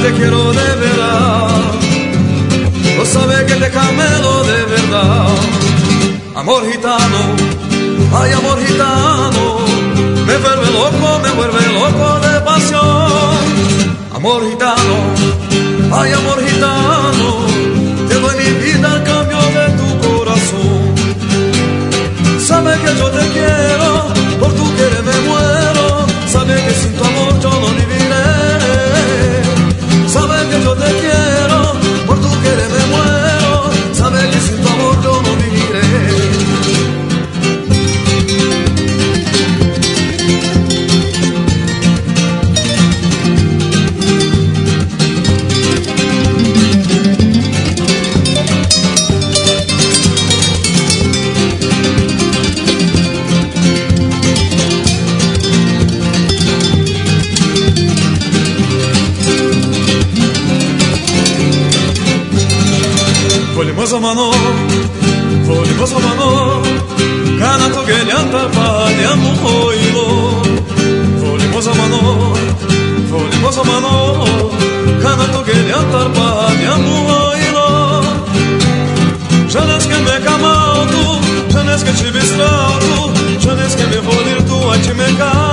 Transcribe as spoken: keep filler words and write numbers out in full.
te quiero de verdad, no sabe que te camelo de verdad. Amor gitano, ay amor gitano, me vuelve loco, me vuelve loco de pasión. Amor gitano, ay amor gitano, te doy mi vida al cambio de tu corazón. Sabe que yo te quiero, por tu querer me muero. Sabe que sin tu amor yo no viviré. Sabe que yo te quiero, por tu querer me muero. Sabe que sin tu amor yo no viviré. Volimoso mano, volimoso mano, canato que le antapadiamo oilo. Volimoso mano, volimoso mano, canato que le antapadiamo oilo. Já nes que me camau tu, já nes que te bistrau tu, já nes que me volir tu a te me ca.